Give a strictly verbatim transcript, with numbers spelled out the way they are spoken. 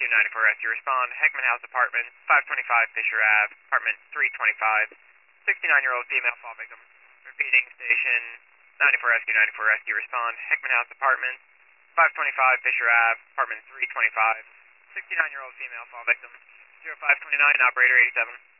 Rescue ninety-four Rescue respond. Heckman House Apartment, five twenty-five Fisher Ave, apartment three twenty-five. sixty-nine-year-old female fall victim. Repeating, station ninety-four Rescue ninety-four Rescue respond. Heckman House Apartment, five twenty-five Fisher Ave, apartment three twenty-five. sixty-nine-year-old female fall victim. zero five two nine, operator eighty-seven.